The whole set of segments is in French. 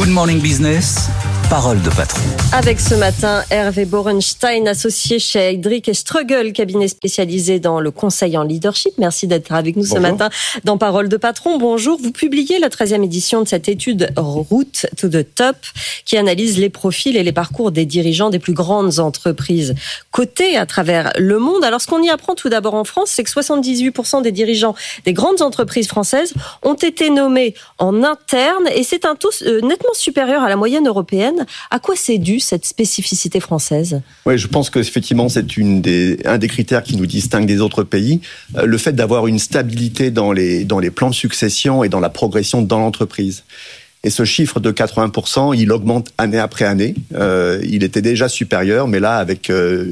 Good Morning Business, parole de patron. Avec ce matin, Hervé Borenstein, associé chez Heidrick & Struggles, cabinet spécialisé dans le conseil en leadership. Merci d'être avec nous ce matin dans Parole de patron. Bonjour, vous publiez la 13e édition de cette étude Route to the Top qui analyse les profils et les parcours des dirigeants des plus grandes entreprises cotées à travers le monde. Alors ce qu'on y apprend tout d'abord en France, c'est que 78% des dirigeants des grandes entreprises françaises ont été nommés en interne et c'est un taux nettement supérieur à la moyenne européenne. À quoi c'est dû cette spécificité française ? Oui, je pense que effectivement c'est un des critères qui nous distingue des autres pays, le fait d'avoir une stabilité dans les plans de succession et dans la progression dans l'entreprise. Et ce chiffre de 80%, il augmente année après année. Il était déjà supérieur, mais là avec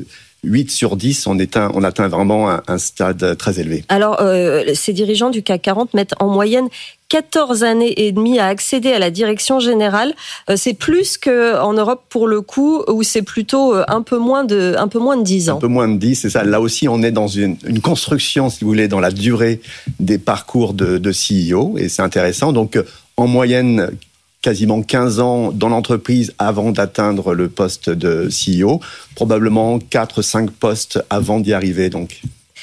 8 sur 10, on atteint vraiment un stade très élevé. Alors, ces dirigeants du CAC 40 mettent en moyenne 14 années et demie à accéder à la direction générale. C'est plus qu'en Europe pour le coup, où c'est plutôt un peu moins de 10 ans. Un peu moins de 10, c'est ça. Là aussi, on est dans une construction, si vous voulez, dans la durée des parcours de CEO, et c'est intéressant. Donc, en moyenne, quasiment 15 ans dans l'entreprise avant d'atteindre le poste de CEO, probablement 4-5 postes avant d'y arriver. Donc.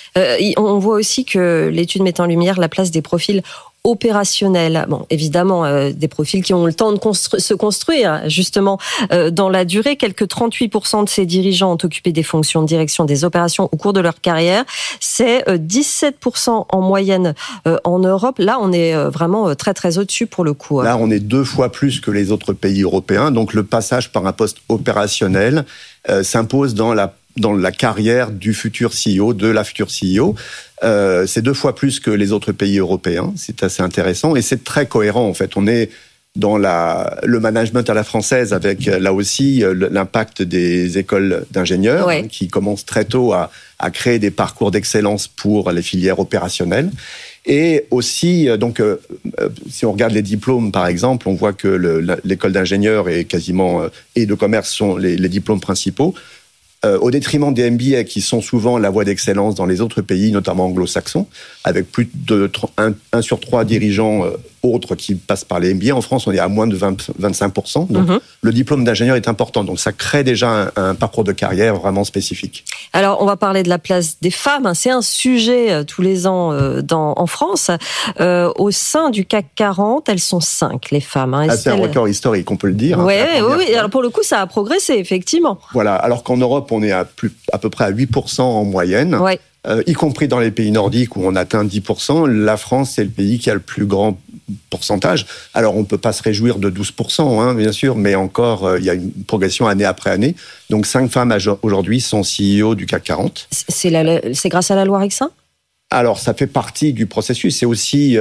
On voit aussi que l'étude met en lumière la place des profils opérationnels. Bon, évidemment, des profils qui ont le temps de se construire, justement, dans la durée. Quelques 38% de ces dirigeants ont occupé des fonctions de direction des opérations au cours de leur carrière. C'est 17% en moyenne en Europe. Là, on est vraiment très, très au-dessus pour le coup. Là, on est 2 fois plus que les autres pays européens. Donc, le passage par un poste opérationnel s'impose dans la carrière du futur CEO, de la future CEO. C'est 2 fois plus que les autres pays européens. C'est assez intéressant et c'est très cohérent en fait. On est dans le management à la française avec là aussi l'impact des écoles d'ingénieurs qui commencent très tôt à créer des parcours d'excellence pour les filières opérationnelles. Et aussi, donc, si on regarde les diplômes, par exemple, on voit que l'école d'ingénieurs et de commerce sont les diplômes principaux. Au détriment des MBA qui sont souvent la voie d'excellence dans les autres pays, notamment anglo-saxons, avec plus de 1 sur 3 dirigeants autres qui passent par les MBA. En France, on est à moins de 25%. Donc, le diplôme d'ingénieur est important. Donc, ça crée déjà un parcours de carrière vraiment spécifique. Alors, on va parler de la place des femmes. C'est un sujet tous les ans en France. Au sein du CAC 40, elles sont 5, les femmes. C'est un record historique, on peut le dire. Oui. Alors, pour le coup, ça a progressé, effectivement. Voilà. Alors qu'en Europe, on est à peu près à 8% en moyenne. Ouais. Y compris dans les pays nordiques où on atteint 10%, la France, c'est le pays qui a le plus grand pourcentage. Alors, on ne peut pas se réjouir de 12%, bien sûr, mais encore, il y a une progression année après année. Donc, 5 femmes aujourd'hui sont CEO du CAC 40. C'est grâce à la loi Rixain ? Alors, ça fait partie du processus. C'est aussi...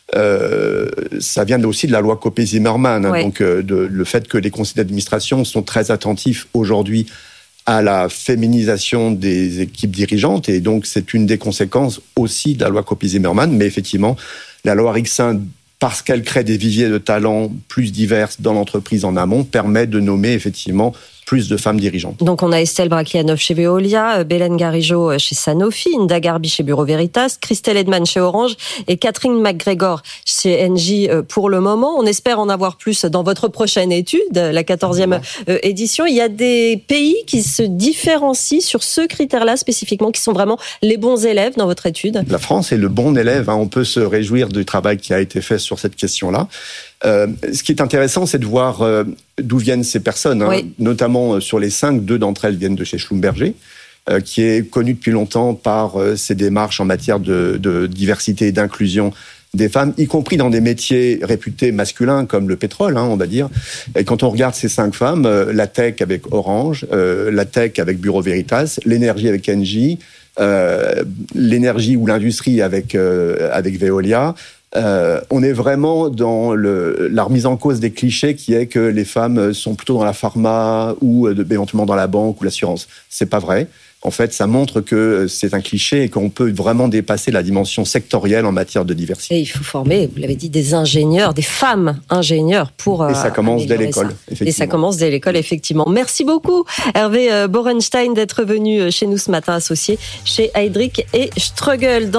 ça vient aussi de la loi Copé-Zimmermann. Donc, le fait que les conseils d'administration sont très attentifs aujourd'hui à la féminisation des équipes dirigeantes. Et donc, c'est une des conséquences aussi de la loi Copé-Zimmermann. Mais effectivement, la loi Rixain, parce qu'elle crée des viviers de talents plus divers dans l'entreprise en amont, permet de nommer effectivement plus de femmes dirigeantes. Donc on a Estelle Brachlianoff chez Veolia, Bélène Garigeau chez Sanofi, Hinda Garbi chez Bureau Veritas, Christelle Edman chez Orange et Catherine McGregor chez Engie pour le moment. On espère en avoir plus dans votre prochaine étude, la 14e édition. Il y a des pays qui se différencient sur ce critère-là spécifiquement, qui sont vraiment les bons élèves dans votre étude. La France est le bon élève. On peut se réjouir du travail qui a été fait sur cette question-là. Ce qui est intéressant, c'est de voir d'où viennent ces personnes, notamment sur les 5, 2 d'entre elles viennent de chez Schlumberger, qui est connu depuis longtemps par ses démarches en matière de diversité et d'inclusion des femmes, y compris dans des métiers réputés masculins comme le pétrole, on va dire. Et quand on regarde ces 5 femmes, la tech avec Orange, la tech avec Bureau Veritas, l'énergie avec Engie, l'énergie ou l'industrie avec Veolia. On est vraiment dans la remise en cause des clichés qui est que les femmes sont plutôt dans la pharma ou éventuellement dans la banque ou l'assurance. C'est pas vrai. En fait, ça montre que c'est un cliché et qu'on peut vraiment dépasser la dimension sectorielle en matière de diversité. Et il faut former, vous l'avez dit, des ingénieurs, des femmes ingénieurs pour... Et ça commence dès l'école, effectivement. Et ça commence dès l'école, effectivement. Merci beaucoup, Hervé Borenstein, d'être venu chez nous ce matin, associé chez Heidrick & Struggles.